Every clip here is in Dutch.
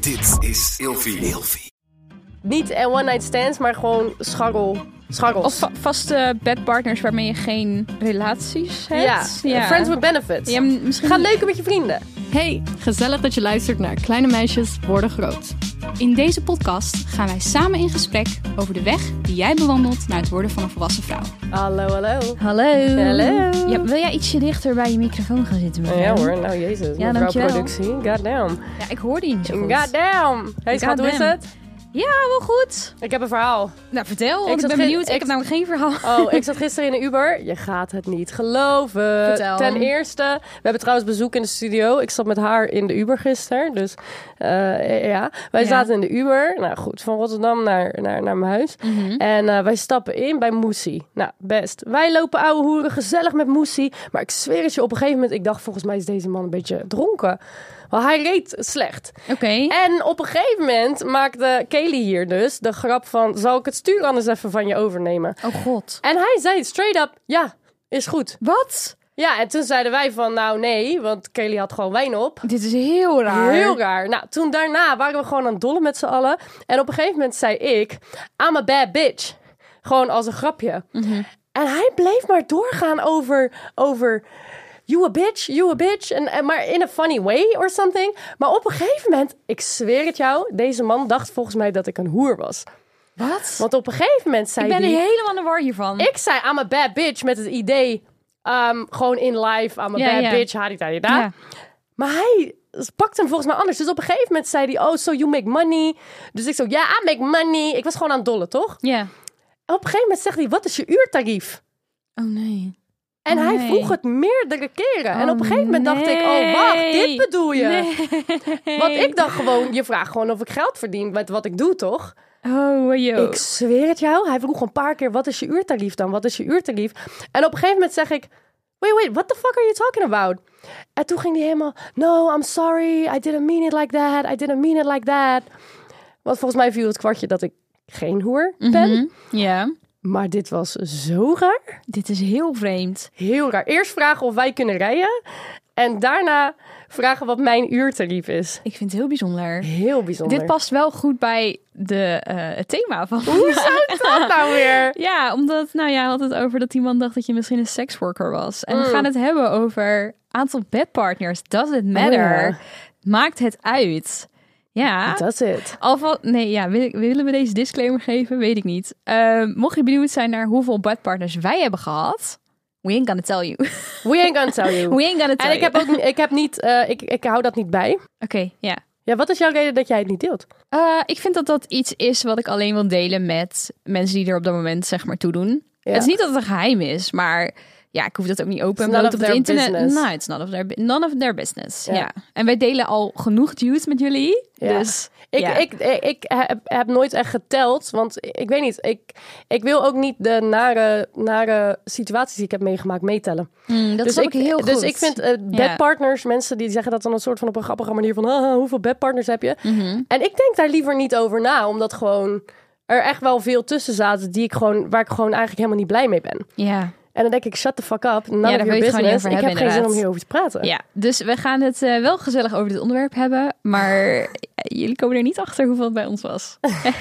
Dit is Ilfie. Niet one-night stands, maar gewoon scharrels. Of vaste bedpartners waarmee je geen relaties hebt. Ja, friends with benefits. Ja, misschien... Ga leuken met je vrienden. Hey, gezellig dat je luistert naar Kleine Meisjes Worden Groot. In deze podcast gaan wij samen in gesprek over de weg die jij bewandelt naar het worden van een volwassen vrouw. Hallo. Hallo. Ja, wil jij ietsje dichter bij je microfoon gaan zitten? Mevrouw? Ja hoor, nou jezus. Ja, mevrouw dankjewel. productie. Goddamn. Ja, ik hoorde je niet zo goed. Goddamn. Hey schat, hoe is het? Ja, wel goed. Ik heb een verhaal. Nou, vertel, want ik ben benieuwd. Ik heb namelijk geen verhaal. Oh, ik zat gisteren in een Uber. Je gaat het niet geloven. Vertel. Ten eerste, we hebben trouwens bezoek in de studio. Ik zat met haar in de Uber gisteren. Dus ja, wij zaten in de Uber. Nou goed, van Rotterdam naar mijn huis. Mm-hmm. En wij stappen in bij Moesie. Nou, best. Wij lopen ouwe hoeren gezellig met Moesie. Maar ik zweer het je, op een gegeven moment... Ik dacht, volgens mij is deze man een beetje dronken. Want hij reed slecht. Oké. En op een gegeven moment maakte Kelly hier dus de grap van... Zal ik het stuur anders even van je overnemen? Oh god. En hij zei straight up, ja, is goed. Wat? Ja, en toen zeiden wij van, nou nee, want Kelly had gewoon wijn op. Dit is heel raar. Heel raar. Nou, toen daarna waren we gewoon aan het dollen met z'n allen. En op een gegeven moment zei ik, I'm a bad bitch. Gewoon als een grapje. Mm-hmm. En hij bleef maar doorgaan over you a bitch. En maar in a funny way or something. Maar op een gegeven moment, ik zweer het jou, deze man dacht volgens mij dat ik een hoer was. Wat? Want op een gegeven moment zei hij... Ik ben helemaal aan de war hiervan. Ik zei I'm a bad bitch met het idee... gewoon in live, I'm a bad bitch, hadita. Ja. Maar hij pakte hem volgens mij anders. Dus op een gegeven moment zei hij, oh, so you make money. Dus ik zo, ja, I make money. Ik was gewoon aan het dollen, toch? Ja. En op een gegeven moment zegt hij, wat is je uurtarief? Oh nee. En hij vroeg het meerdere keren. En op een gegeven moment dacht ik, oh, wacht, dit bedoel je. Nee. Want ik dacht gewoon, je vraagt gewoon of ik geld verdien met wat ik doe, toch? Oh, joh. Ik zweer het jou. Hij vroeg een paar keer, wat is je uurtarief dan? Wat is je uurtarief? En op een gegeven moment zeg ik, wait, what the fuck are you talking about? En toen ging hij helemaal, no, I'm sorry. I didn't mean it like that. Want volgens mij viel het kwartje dat ik geen hoer ben. Mm-hmm. Ja. Maar dit was zo raar. Dit is heel vreemd. Heel raar. Eerst vragen of wij kunnen rijden. En daarna vragen wat mijn uurtarief is. Ik vind het heel bijzonder. Heel bijzonder. Dit past wel goed bij het thema van... Hoe zou dat nou weer? Ja, omdat, jij had het over dat iemand dacht dat je misschien een seksworker was. En we gaan het hebben over aantal bedpartners. Does it matter? Oh, ja. Maakt het uit? Ja. That's it. Willen we deze disclaimer geven? Weet ik niet. Mocht je benieuwd zijn naar hoeveel bedpartners wij hebben gehad... We ain't gonna tell you. We ain't gonna tell you. We ain't gonna tell you. Ik hou dat niet bij. Oké, ja. Ja, wat is jouw reden dat jij het niet deelt? Ik vind dat dat iets is wat ik alleen wil delen met mensen die er op dat moment zeg maar toe doen. Ja. Het is niet dat het een geheim is, maar ja, ik hoef dat ook niet open en It's bloot none op of het their internet. business. No, it's none of their business. Ja. Ja. En wij delen al genoeg juice met jullie. Ja. Dus Ik heb nooit echt geteld, want ik weet niet. Ik wil ook niet de nare situaties die ik heb meegemaakt meetellen. dat snap ik heel goed. Dus ik vind bedpartners, mensen die zeggen dat dan een soort van op een grappige manier van hoeveel bedpartners heb je? Mm-hmm. En ik denk daar liever niet over na, omdat gewoon er echt wel veel tussen zaten waar ik gewoon eigenlijk helemaal niet blij mee ben. Ja. En dan denk ik, shut the fuck up. None of daar wil your je het gewoon niet business. over Ik heb hebben, geen zin om inderdaad. hierover te praten. Ja, dus we gaan het wel gezellig over dit onderwerp hebben. Maar jullie komen er niet achter hoeveel het bij ons was.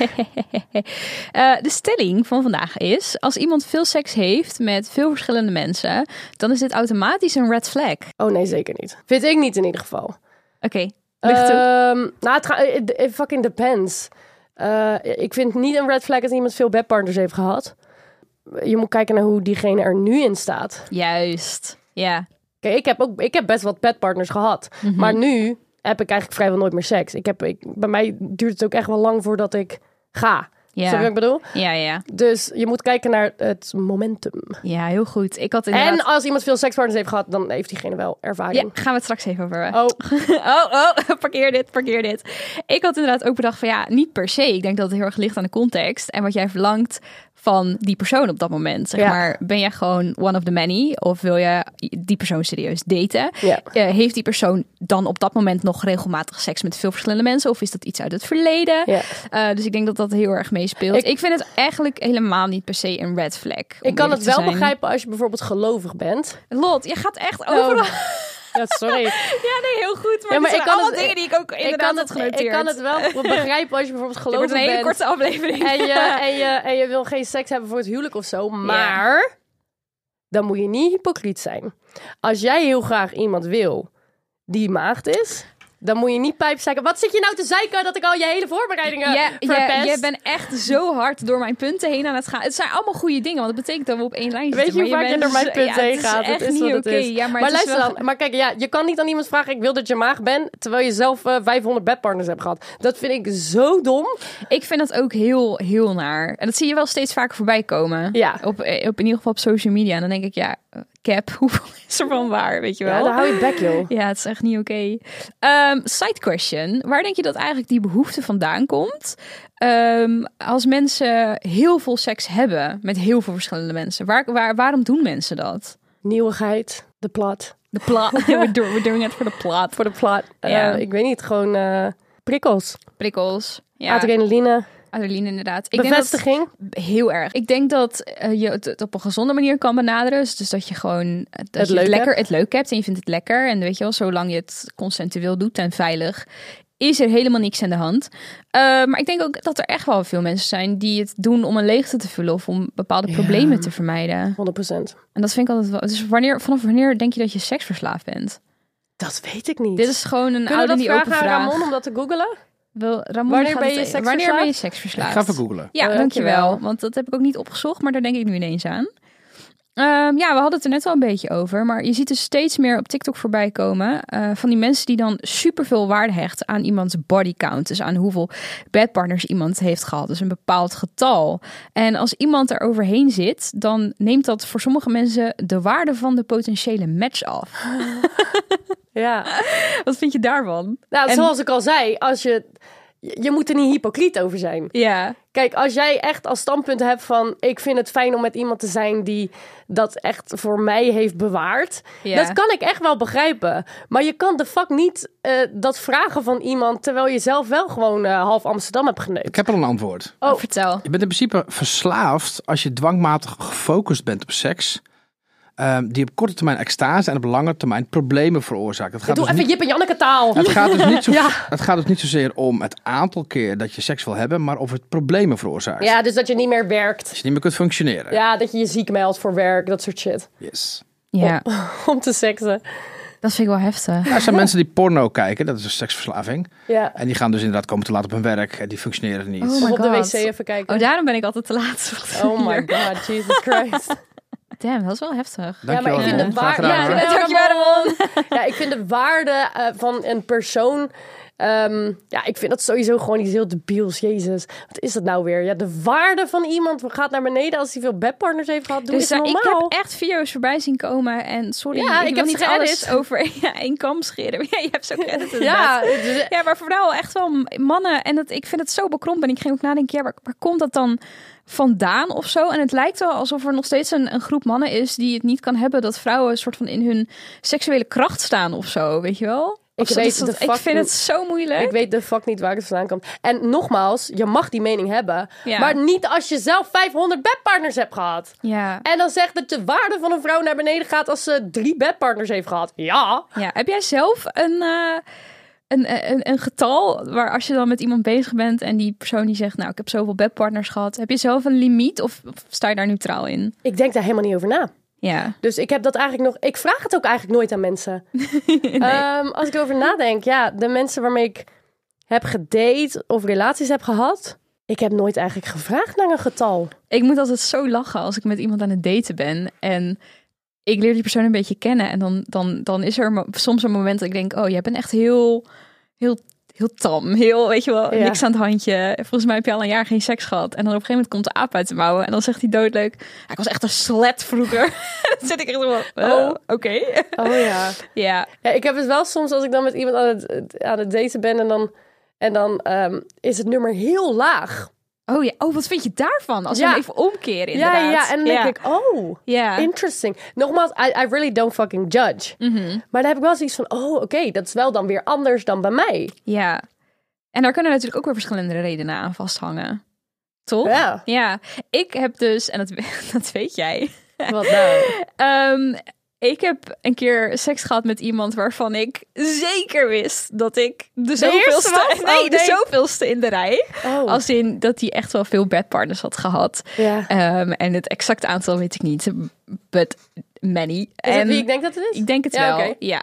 De stelling van vandaag is... Als iemand veel seks heeft met veel verschillende mensen... dan is dit automatisch een red flag. Oh nee, zeker niet. Vind ik niet in ieder geval. Oké, licht toe. Het fucking depends. Ik vind niet een red flag als iemand veel bedpartners heeft gehad. Je moet kijken naar hoe diegene er nu in staat. Juist, ja. Kijk, ik heb best wat bedpartners gehad. Mm-hmm. Maar nu heb ik eigenlijk vrijwel nooit meer seks. Bij mij duurt het ook echt wel lang voordat ik ga. Ja. Snap je wat ik bedoel? Ja. Dus je moet kijken naar het momentum. Ja, heel goed. Ik had inderdaad... En als iemand veel sekspartners heeft gehad, dan heeft diegene wel ervaring. Ja, gaan we het straks even over. Oh, parkeer dit. Ik had inderdaad ook bedacht van niet per se. Ik denk dat het heel erg ligt aan de context. En wat jij verlangt van die persoon op dat moment. Zeg maar, ben jij gewoon one of the many? Of wil je die persoon serieus daten? Ja. Heeft die persoon dan op dat moment nog regelmatig seks met veel verschillende mensen? Of is dat iets uit het verleden? Ja. Dus ik denk dat dat heel erg meespeelt. Ik vind het eigenlijk helemaal niet per se een red flag. Ik kan het wel begrijpen als je bijvoorbeeld gelovig bent. Lot, je gaat echt overal... Ja, sorry. Ja, nee, heel goed. Maar, Ja, maar het ik zijn kan allemaal het- dingen die ik ook inderdaad had genoteerd. Ik kan het wel begrijpen als je bijvoorbeeld Dit gelovig wordt een hele bent. korte aflevering. En je wil geen seks hebben voor het huwelijk of zo. Maar dan moet je niet hypocriet zijn. Als jij heel graag iemand wil die maagd is, dan moet je niet pijpzeiken. Wat zit je nou te zeiken dat ik al je hele voorbereidingen verpest? Je bent echt zo hard door mijn punten heen aan het gaan. Het zijn allemaal goede dingen, want dat betekent dat we op één lijn zitten. Weet je hoe vaak je door mijn punten heen gaat? Het is echt is niet wat het oké. is. Ja, maar Maar het is luister wel... dan. Maar kijk, je kan niet aan iemand vragen, ik wil dat je maag bent, terwijl je zelf 500 bedpartners hebt gehad. Dat vind ik zo dom. Ik vind dat ook heel, heel naar. En dat zie je wel steeds vaker voorbij komen. Ja. Op in ieder geval op social media. En dan denk ik, cap, hoeveel is er van waar, weet je wel? Ja, dan hou je bek, joh. Ja, het is echt niet oké. Side question. Waar denk je dat eigenlijk die behoefte vandaan komt? Als mensen heel veel seks hebben met heel veel verschillende mensen. Waarom doen mensen dat? Nieuwigheid, de plot. De plot. We're doing it for the plot. Voor de plot. Ja. Ik weet niet, gewoon prikkels. Prikkels. Ja, Adrenaline. adrenaline inderdaad. Bevestiging. Heel erg. Ik denk dat je het op een gezonde manier kan benaderen. Dus dat je gewoon Het leuk hebt en je vindt het lekker. En weet je wel, zolang je het consensueel doet en veilig, is er helemaal niks aan de hand. Maar ik denk ook dat er echt wel veel mensen zijn die het doen om een leegte te vullen of om bepaalde problemen te vermijden. 100%. En dat vind ik altijd wel. Dus vanaf wanneer denk je dat je seksverslaafd bent? Dat weet ik niet. Dit is gewoon een Kunnen we oude dat die open vragen aan vraag. Ramon om dat te googlen? Ramon Wanneer gaat ben je het- seksverslaafd? Wanneer ben je Ik seksverslaafd? ga even googlen. Ja, Dankjewel. dankjewel. Want dat heb ik ook niet opgezocht, maar daar denk ik nu ineens aan. We hadden het er net al een beetje over. Maar je ziet dus steeds meer op TikTok voorbij komen. Van die mensen die dan superveel waarde hechten aan iemands body count. Dus aan hoeveel bedpartners iemand heeft gehad. Dus een bepaald getal. En als iemand er overheen zit, dan neemt dat voor sommige mensen de waarde van de potentiële match af. Ja. Wat vind je daarvan? Nou, En- zoals ik al zei, je moet er niet hypocriet over zijn. Ja, Kijk, als jij echt als standpunt hebt van, ik vind het fijn om met iemand te zijn die dat echt voor mij heeft bewaard. Ja. Dat kan ik echt wel begrijpen. Maar je kan de fuck niet dat vragen van iemand, terwijl je zelf wel gewoon half Amsterdam hebt geneukt. Ik heb al een antwoord. Oh. vertel. Je bent in principe verslaafd als je dwangmatig gefocust bent op seks. Die op korte termijn extase en op lange termijn problemen veroorzaakt. Het gaat Doe dus even Jip en Janneke taal. Het gaat dus niet Ja. het gaat dus niet zozeer om het aantal keer dat je seks wil hebben, maar of het problemen veroorzaakt. Ja, dus dat je niet meer werkt. Als je niet meer kunt functioneren. Ja, dat je je ziek meldt voor werk, dat soort shit. Yes. Ja, Om te seksen. dat vind ik wel heftig. Er zijn mensen die porno kijken, dat is een seksverslaving. Ja. En die gaan dus inderdaad komen te laat op hun werk en die functioneren niet. Oh Of my op de God. wc even kijken. Oh, daarom ben ik altijd te laat. Oh my god, Jesus Christ. Damn, dat is wel heftig. Ja, maar ik vind Ramon. de Graag waarde. gedaan, Ja, hoor. dankjewel, Ramon. Ja, ik vind de waarde van een persoon. Ik vind dat sowieso gewoon iets heel debiels. Jezus, wat is dat nou weer? Ja, de waarde van iemand gaat naar beneden als hij veel bedpartners heeft gehad. Doe Dus eens ik normaal. heb echt video's voorbij zien komen. En sorry, Ja, ik wil heb niet ze alles geëdit. over één kam scheren. Ja, je hebt zo geëdit Ja, inderdaad. Ja, maar vooral echt wel mannen. En ik vind het zo bekrompen. En ik ging ook nadenken, waar komt dat dan vandaan of zo? En het lijkt wel alsof er nog steeds een groep mannen is die het niet kan hebben dat vrouwen een soort van in hun seksuele kracht staan of zo, weet je wel? Ik Of weet dat- de ik fuck vind niet. het zo moeilijk. Ik weet de fuck niet waar het vandaan komt. En nogmaals, je mag die mening hebben. Ja. Maar niet als je zelf 500 bedpartners hebt gehad. Ja. En dan zegt dat de waarde van een vrouw naar beneden gaat als ze 3 bedpartners heeft gehad. Ja. Ja, heb jij zelf een getal waar als je dan met iemand bezig bent en die persoon die zegt, nou, ik heb zoveel bedpartners gehad. Heb je zelf een limiet of sta je daar neutraal in? Ik denk daar helemaal niet over na. Ja. Dus ik heb dat eigenlijk nog... Ik vraag het ook eigenlijk nooit aan mensen. Als ik erover nadenk, ja, de mensen waarmee ik heb gedate of relaties heb gehad, ik heb nooit eigenlijk gevraagd naar een getal. Ik moet altijd zo lachen als ik met iemand aan het daten ben en ik leer die persoon een beetje kennen en dan is er soms een moment dat ik denk, oh, jij bent echt heel tam, heel, weet je wel, Ja. niks aan het handje. Volgens mij heb je al een jaar geen seks gehad. En dan op een gegeven moment komt de aap uit de mouwen en dan zegt hij doodleuk, ik was echt een slet vroeger. Dan zit ik echt zo van, oh, oké. Oh ja. Ja, Ja, ik heb het wel soms als ik dan met iemand aan het daten ben en dan is het nummer heel laag. oh ja, oh, wat vind je daarvan? Als we Ja. hem even omkeren inderdaad. Ja, en dan denk ik, oh, ja. interesting. Nogmaals, I really don't fucking judge. Maar dan heb ik wel zoiets van, oh, oké, dat is wel dan weer anders dan bij mij. Ja. En daar kunnen natuurlijk ook weer verschillende redenen aan vasthangen. Toch? Ja. Ja. Ik heb dus, en dat weet jij. Wat nou? Ik heb een keer seks gehad met iemand waarvan ik zeker wist dat ik de eerste was? de zoveelste in de rij. Oh. Als in dat hij echt wel veel bedpartners had gehad. Ja. En het exacte aantal weet ik niet. But many. Is het wie ik denk dat het is? Ik denk het Ja, wel, oké. ja.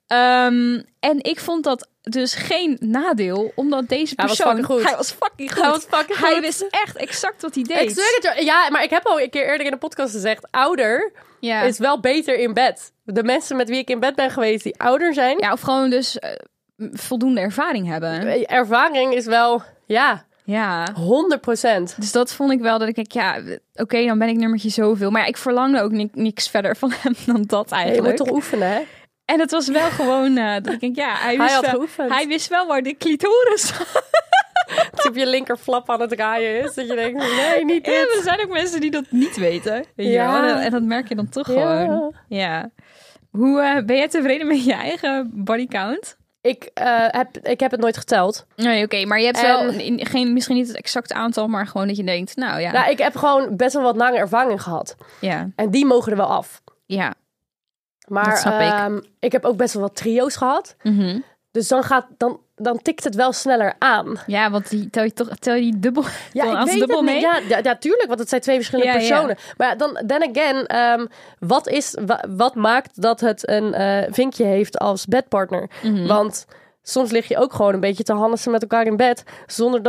En ik vond dat dus geen nadeel, omdat deze Hij was persoon... fucking goed. Hij was fucking goed. Hij was fucking Hij goed. wist echt exact wat hij deed. Ik zweer het je. Ja, maar ik heb al een keer eerder in de podcast gezegd... ouder Ja. is wel beter in bed. De mensen met wie ik in bed ben geweest die ouder zijn... Ja, of gewoon dus voldoende ervaring hebben. Ervaring is wel... Ja, Ja. 100%. Dus dat vond ik wel dat ik denk, ja, oké, dan ben ik nummertje zoveel. Maar ja, ik verlangde ook niks verder van hem dan dat Je eigenlijk. moet toch oefenen, hè? En het was wel gewoon dat ik denk, ja, hij had wel, geoefend. hij wist wel waar de clitoris was. Als je op je linkerflap aan het draaien is. Dat je denkt, nee, niet Ja, dit. er zijn ook mensen die dat niet weten. Weet je Ja. wel? En dat merk je dan toch Ja. gewoon. Ja. Hoe ben jij tevreden met je eigen body count? Ik heb het nooit geteld. Nee, oké, maar je hebt En- wel misschien niet het exacte aantal, maar gewoon dat je denkt, nou ja. Nou, ik heb gewoon best wel wat lange ervaring gehad. Ja, En die mogen er wel af. ja. Maar Dat snap ik. ik heb ook best wel wat trio's gehad. Mhm. Dus dan tikt het wel sneller aan. Ja, want tel je die dubbel, Ja, dan ik als weet dubbel het mee? niet. Ja, tuurlijk, want het zijn twee verschillende Ja, ja. personen. Maar ja, then again, wat maakt dat het een vinkje heeft als bedpartner? Mhm. Want soms lig je ook gewoon een beetje te hannissen met elkaar in bed, zonder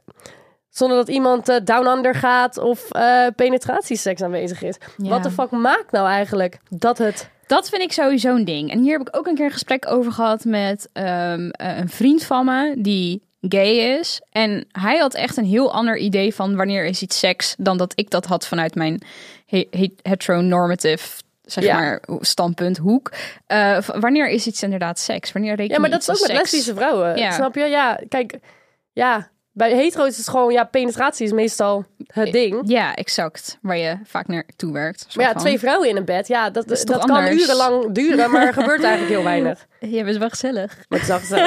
dat iemand down under gaat of penetratieseks aanwezig is. Ja. Wat de fuck maakt nou eigenlijk dat het... Dat vind ik sowieso een ding. En hier heb ik ook een keer een gesprek over gehad met een vriend van me die gay is. En hij had echt een heel ander idee van wanneer is iets seks dan dat ik dat had vanuit mijn heteronormative, zeg Ja. maar, standpunt, hoek. Wanneer is iets inderdaad seks? Wanneer reken Ja, maar je dat is iets ook als met seks? lesbische vrouwen. Ja. Snap je? Ja, kijk, ja, bij hetero's is het gewoon, ja, penetratie is meestal het ding. Ja, exact. Waar je vaak naartoe werkt. Soort Maar ja, van. 2 vrouwen in een bed, ja, is dat toch kan anders? urenlang duren, maar er gebeurt eigenlijk heel weinig. Ja, dat is wel gezellig. Maar ik zag het.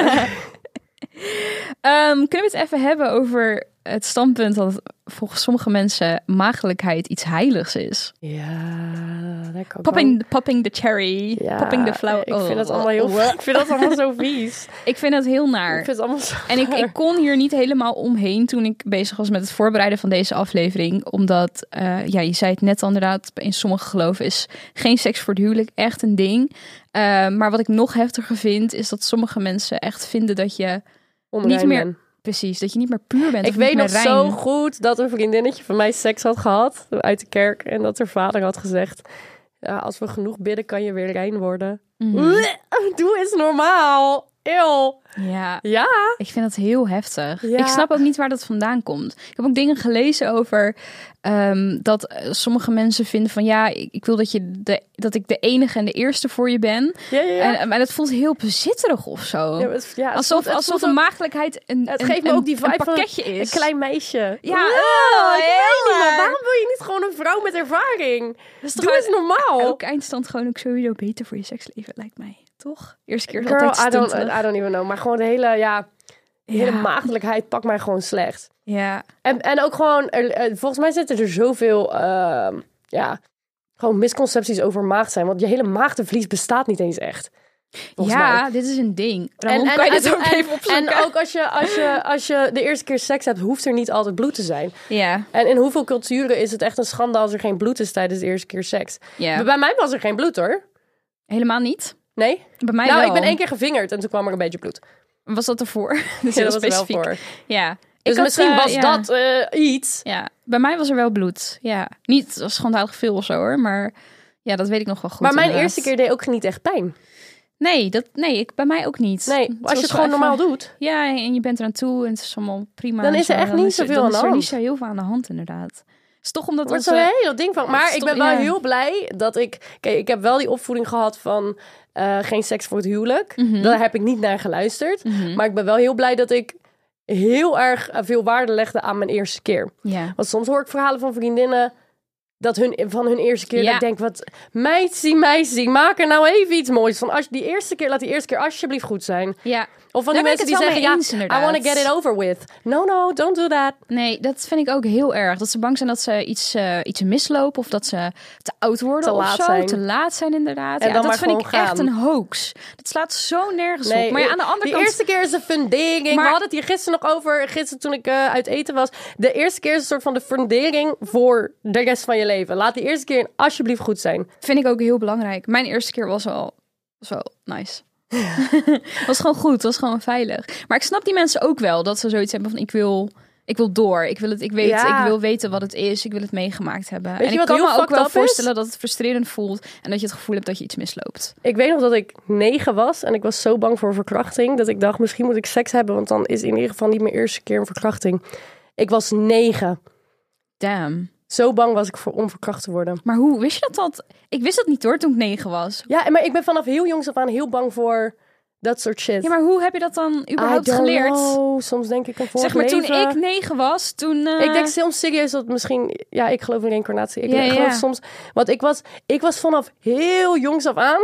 Kunnen we het even hebben over het standpunt dat volgens sommige mensen maagdelijkheid iets heiligs is? Ja, daar kan ik wel- Popping the cherry, Ja, popping the flower. Ik vind dat allemaal heel ik vind dat allemaal zo vies. Ik vind het heel Ik naar. vind het allemaal zo En ik raar. kon hier niet helemaal omheen toen ik bezig was met het voorbereiden van deze aflevering. Omdat, je zei het net al inderdaad, in sommige geloven is geen seks voor het huwelijk echt een ding. Maar wat ik nog heftiger vind, is dat sommige mensen echt vinden dat je Onrein niet meer... ben. Precies, dat je niet meer puur bent. Ik of weet niet nog meer zo rein. goed dat een vriendinnetje van mij seks had gehad uit de kerk. En dat haar vader had gezegd, ja, als we genoeg bidden kan je weer rein worden. Doe eens normaal. Eeuw. Ja, Ja. ik vind dat heel heftig. Ja. Ik snap ook niet waar dat vandaan komt. Ik heb ook dingen gelezen over dat sommige mensen vinden van ja, ik wil dat ik de enige en de eerste voor je ben. Ja. Maar dat voelt heel bezitterig of zo. Ja, het alsof voelt alsof een ook- maagdelijkheid Het geeft me ook die vibe een van pakketje is. een klein meisje. Ja, ik weet niet, heel maar waarom wil je niet gewoon een vrouw met ervaring? is Doe eens normaal. Ook eindstand gewoon ook sowieso beter voor je seksleven, lijkt mij. Toch? Eerste keer is Girl, altijd I don't even know. Maar gewoon de hele maagdelijkheid pakt mij gewoon slecht. Ja. En ook gewoon, volgens mij zitten er zoveel, gewoon misconcepties over maagd zijn. Want je hele maagdenvlies bestaat niet eens echt. Volgens mij. Dit is een ding. Ramon, kan je dit ook even opzoeken? En ook als je de eerste keer seks hebt, hoeft er niet altijd bloed te zijn. Ja. En in hoeveel culturen is het echt een schande als er geen bloed is tijdens de eerste keer seks? Ja. Bij mij was er geen bloed hoor. Helemaal niet. Nee? Bij mij Nou, wel. ik ben 1 keer gevingerd en toen kwam er een beetje bloed. Was dat ervoor? Dus Ja, heel dat was er wel specifiek. voor. Ja. Dus Ik had, misschien was ja. dat iets. Ja, bij mij was er wel bloed. Ja, niet schandalig veel of zo hoor, maar ja, dat weet ik nog wel goed. Maar mijn inderdaad. eerste keer deed ook niet echt pijn. Nee, bij mij ook niet. Nee, Het als je was het gewoon wel normaal even- doet. Ja, en je bent eraan toe en het is allemaal prima. Dan en is er zo. echt Dan niet is er- zoveel dan aan de is er hand. niet zo heel veel aan de hand inderdaad. Het is toch omdat Er wordt onze... zo'n heel ding van. Het Maar is ik toch- ben wel ja. heel blij dat ik... Kijk, ik heb wel die opvoeding gehad van geen seks voor het huwelijk. Mhm. Daar heb ik niet naar geluisterd. Maar ik ben wel heel blij dat ik heel erg veel waarde legde aan mijn eerste keer. Ja. Want soms hoor ik verhalen van vriendinnen van hun eerste keer. Ja. Dat ik denk, wat meisje, maak er nou even iets moois van. Laat die eerste keer alsjeblieft goed zijn. Ja. Of van die Daar ben mensen ik die het wel zeggen, mee ja, eens, I want to inderdaad. get it over with. No, don't do that. Nee, dat vind ik ook heel erg. Dat ze bang zijn dat ze iets mislopen of dat ze te oud worden Te of laat zo. zijn. Te laat zijn inderdaad. En Ja, dan dat maar vind ik gewoon echt gaan. een hoax. Dat slaat zo nergens op. Maar ja, aan de andere die kant... eerste keer is de fundering. Maar- We hadden het hier gisteren nog over. Gisteren toen ik uit eten was. De eerste keer is een soort van de fundering voor de rest van je leven. Laat die eerste keer alsjeblieft goed zijn. Vind ik ook heel belangrijk. Mijn eerste keer was wel nice. Was gewoon goed, was gewoon veilig. Maar ik snap die mensen ook wel dat ze zoiets hebben van ik wil door. Ik wil weten wat het is. Ik wil het meegemaakt hebben. je En ik wat kan heel me ook fucked wel up is? voorstellen dat het frustrerend voelt en dat je het gevoel hebt dat je iets misloopt. Ik weet nog dat ik 9 was en ik was zo bang voor verkrachting dat ik dacht misschien moet ik seks hebben, want dan is in ieder geval niet mijn eerste keer een verkrachting. Ik was 9. Damn. Zo bang was ik om verkracht te worden. Maar hoe wist je dat? Ik wist dat niet hoor toen ik 9 was. Ja, maar ik ben vanaf heel jongs af aan heel bang voor dat soort shit. Ja, maar hoe heb je dat dan überhaupt I don't geleerd? know. Soms denk ik een vorig Zeg maar, toen leven. ik 9 was, toen... Ik denk soms serieus dat misschien... Ja, ik geloof in reïncarnatie. Ik Ja, geloof ja. soms... Want ik was vanaf heel jongs af aan...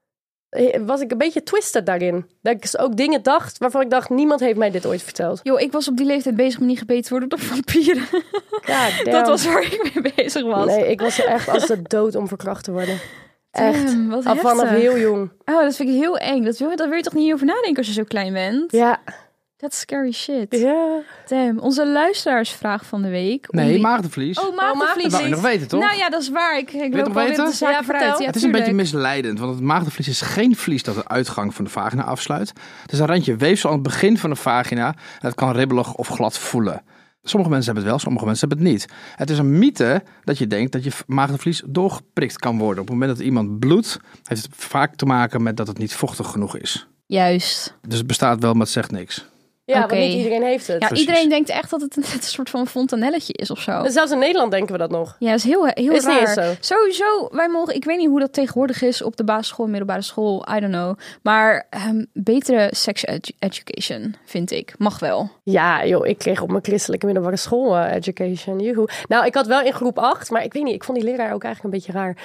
Was ik een beetje twisted daarin. Dat ik ook dingen dacht waarvan ik dacht... Niemand heeft mij dit ooit verteld. Joh, ik was op die leeftijd bezig om niet gebeten te worden door vampieren. Ja, Dat was waar ik mee bezig was. Nee, ik was er echt als de dood om verkracht te worden. Echt. Damn, wat Al vanaf heftig. heel jong. Oh, dat vind ik heel eng. Daar wil je toch niet over nadenken als je zo klein bent? Ja. That's scary shit. Ja. Damn, onze luisteraarsvraag van de week. Nee, maagdenvlies. Oh, maagdenvlies. Dat wou je nog weten, toch? Nou ja, dat is waar. Ik loop nog alweer weten? op de zaken Ja, vooruit. vertel. Ja, Het is een beetje tuurlijk. misleidend, want het maagdenvlies is geen vlies dat de uitgang van de vagina afsluit. Het is een randje weefsel aan het begin van de vagina. En het kan ribbelig of glad voelen. Sommige mensen hebben het wel, sommige mensen hebben het niet. Het is een mythe dat je denkt dat je maagdenvlies doorgeprikt kan worden. Op het moment dat iemand bloedt, heeft het vaak te maken met dat het niet vochtig genoeg is. Juist. Dus het bestaat wel, maar het zegt niks. Ja, Oké. want niet iedereen heeft het. Ja, Precies. iedereen denkt echt dat het een soort van fontanelletje is of zo. En zelfs in Nederland denken we dat nog. Ja, dat is heel Is niet raar. eens zo. Sowieso, wij mogen, ik weet niet hoe dat tegenwoordig is op de basisschool, middelbare school, I don't know. Maar betere sex education, vind ik. Mag wel. Ja, joh, ik kreeg op mijn christelijke middelbare school education. Joehoe. Nou, ik had wel in groep 8, maar ik weet niet, ik vond die leraar ook eigenlijk een beetje raar.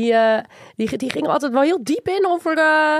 Die ging altijd wel heel diep in over...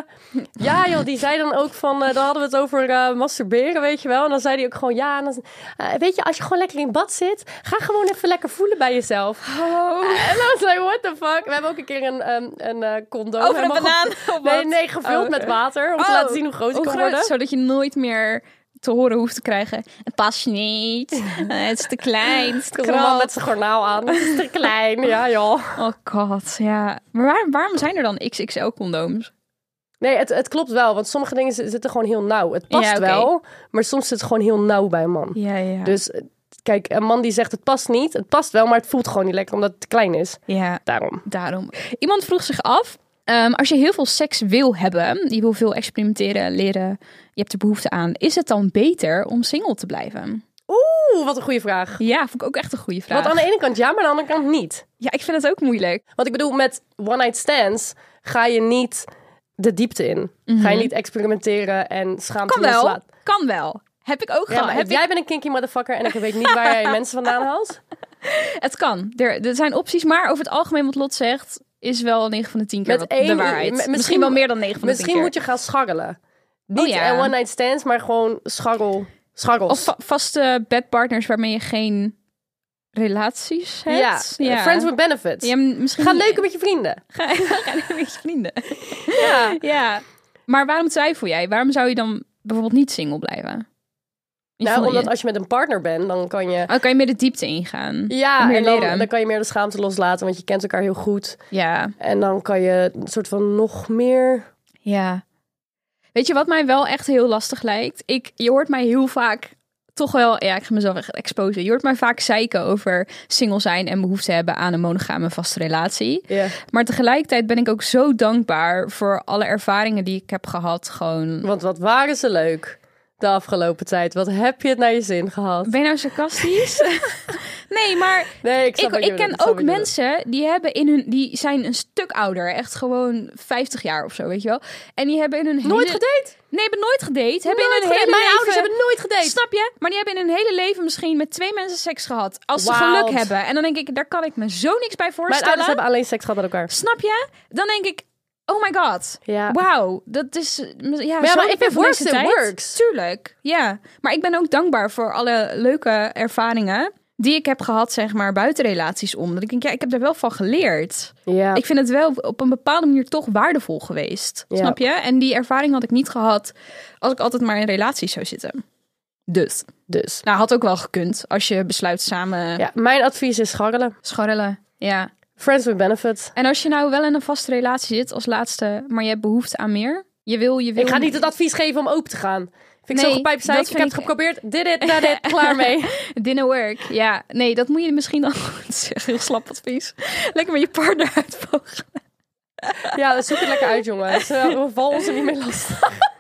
ja, joh, die zei dan ook van... dan hadden we het over masturberen, weet je wel. En dan zei hij ook gewoon, ja, en dan, weet je, als je gewoon lekker in bad zit, ga gewoon even lekker voelen bij jezelf. En dan zei what the fuck? We hebben ook een keer een condoom. Over een helemaal banaan? Nee, gevuld met water, om te laten zien hoe groot ik kan worden. Zodat je nooit meer te horen hoeft te krijgen. Het past niet. Het is te klein. Het is te Komt een man krap. met zijn garnaal aan. Dat is te klein. Ja, joh. Oh god, ja. Maar waarom zijn er dan XXL condooms? Nee, het klopt wel. Want sommige dingen zitten gewoon heel nauw. Het past Ja, oké. wel, maar soms zit het gewoon heel nauw bij een man. Ja. Dus kijk, een man die zegt het past niet. Het past wel, maar het voelt gewoon niet lekker omdat het te klein is. Ja, Daarom. Iemand vroeg zich af, als je heel veel seks wil hebben, je wil veel experimenteren, leren, je hebt er behoefte aan, is het dan beter om single te blijven? Oeh, wat een goede vraag. Ja, vond ik ook echt een goede vraag. Want aan de ene kant ja, maar aan de andere kant niet. Ja, ik vind het ook moeilijk. Want ik bedoel, met one-night stands ga je niet de diepte in. Ga je niet experimenteren en schaamte Kan wel, loslaten. kan wel. Heb ik ook Ja, gehad. maar jij bent een kinky motherfucker en ik weet niet waar jij mensen vandaan haalt. Het kan. Er zijn opties, maar over het algemeen wat Lot zegt, is wel 9 van de 10 keer Met de waarheid. Misschien wel meer dan 9 van de 10 Misschien keer. moet je gaan scharrelen. Niet ja. one-night stands, maar gewoon scharrels. Of vaste bedpartners waarmee je geen relaties hebt. Ja, friends with benefits. Ja, misschien Ga leuken met je vrienden. Ga leuken met je vrienden. Ja. Ja. Maar waarom twijfel jij? Waarom zou je dan bijvoorbeeld niet single blijven? Nou, omdat als je met een partner bent, dan kan je... Dan kan je meer de diepte ingaan. Ja, meer en leren. dan kan je meer de schaamte loslaten, want je kent elkaar heel goed. Ja. En dan kan je een soort van nog meer... Ja. Weet je wat mij wel echt heel lastig lijkt? Je hoort mij heel vaak toch wel... Ja, ik ga mezelf echt exposen. Je hoort mij vaak zeiken over single zijn en behoefte hebben aan een monogame vaste relatie. Ja. Maar tegelijkertijd ben ik ook zo dankbaar voor alle ervaringen die ik heb gehad. Gewoon... Want wat waren ze leuk de afgelopen tijd. Wat heb je het naar je zin gehad? Ben je nou sarcastisch? Nee, maar Nee, ik snap wat je ik ken bedoelt, ook mensen die zijn een stuk ouder. Echt gewoon 50 jaar of zo, weet je wel. En die hebben in hun Nooit hele... gedate? Nee, hebben nooit gedate. Hebben in Nooit hun gedate. hele Mijn leven... ouders hebben nooit gedate. Snap je? Maar die hebben in hun hele leven misschien met 2 mensen seks gehad. Als ze Wild. geluk hebben. En dan denk ik, daar kan ik me zo niks bij Mijn voorstellen. ouders hebben alleen seks gehad met elkaar. Snap je? Dan denk ik, Oh my god. Ja. Wauw. Dat is... Ja, maar if it works, it works. Tuurlijk. Ja. Maar ik ben ook dankbaar voor alle leuke ervaringen die ik heb gehad, zeg maar, buiten relaties om. Dat ik denk, ik heb er wel van geleerd. Ja. Ik vind het wel op een bepaalde manier toch waardevol geweest. Ja. Snap je? En die ervaring had ik niet gehad als ik altijd maar in relaties zou zitten. Dus. Nou, had ook wel gekund als je besluit samen Ja, mijn advies is scharrelen. Ja. Friends with benefits. En als je nou wel in een vaste relatie zit als laatste, maar je hebt behoefte aan meer. Je wil... Ik ga niet het advies geven om open te gaan. Vind ik zo gepijpt zijn. Ik heb het geprobeerd. Did it, klaar mee. Didn't work. Ja, nee, dat moet je misschien dan... Het is echt heel slap advies. Lekker met je partner uitvogelen. Ja, zoek het lekker uit, jongens. We vallen ons er niet mee lastig.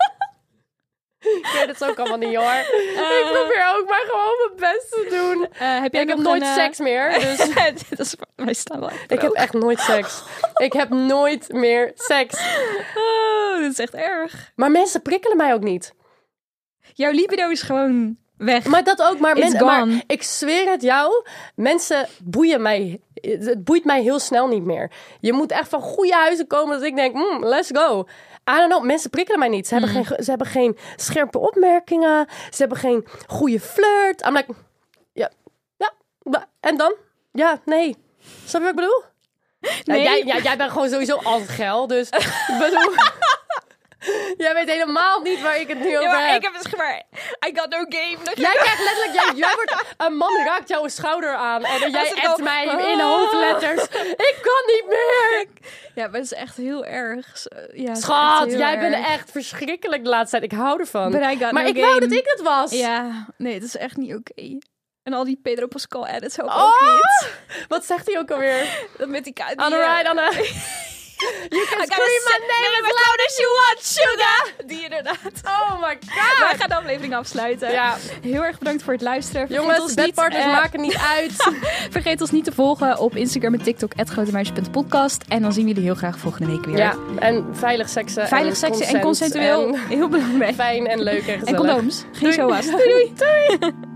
Ik weet het ook allemaal niet, hoor. Ik probeer ook maar gewoon mijn best te doen. Ik heb nooit seks meer. Dus... Wij staan wel. Ik heb echt nooit seks. Ik heb nooit meer seks. Oh, dat is echt erg. Maar mensen prikkelen mij ook niet. Jouw libido is gewoon weg. Maar dat ook. Maar ik zweer het jou. Mensen boeien mij. Het boeit mij heel snel niet meer. Je moet echt van goede huizen komen dat ik denk, let's go. I don't know, mensen prikkelen mij niet. Ze hebben geen scherpe opmerkingen. Ze hebben geen goede flirt. I'm like, ja. En dan? Ja, nee. Snap je wat ik bedoel? Nee. Jij bent gewoon sowieso altijd geil. Dus ik bedoel... Jij weet helemaal niet waar ik het nu over heb. Ik heb het maar. I got no game. Jij krijgt letterlijk... Jij wordt, een man raakt jouw schouder aan. En jij appt mij in hoofdletters. Ik kan niet meer. Ja, maar dat is echt heel erg. Ja, Schat, jij bent echt verschrikkelijk de laatste tijd. Ik hou ervan. Maar ik wou dat ik het was. Ja, nee, dat is echt niet oké. En al die Pedro Pascal edits ook niet. Wat zegt hij ook alweer? Dat met die kaart. Anna. You can scream my name as loud as you want, sugar. Die inderdaad. Oh my god. Wij gaan de aflevering afsluiten. Ja. Heel erg bedankt voor het luisteren. Jongens, bedpartners maken niet uit. Vergeet ons niet te volgen op Instagram en TikTok @grotemeisjes.podcast. En dan zien we jullie heel graag volgende week weer. Ja, en veilig seksen. En consensueel. Heel belangrijk. Fijn en leuk en gezellig. En condooms. Geen zoa's. Doei.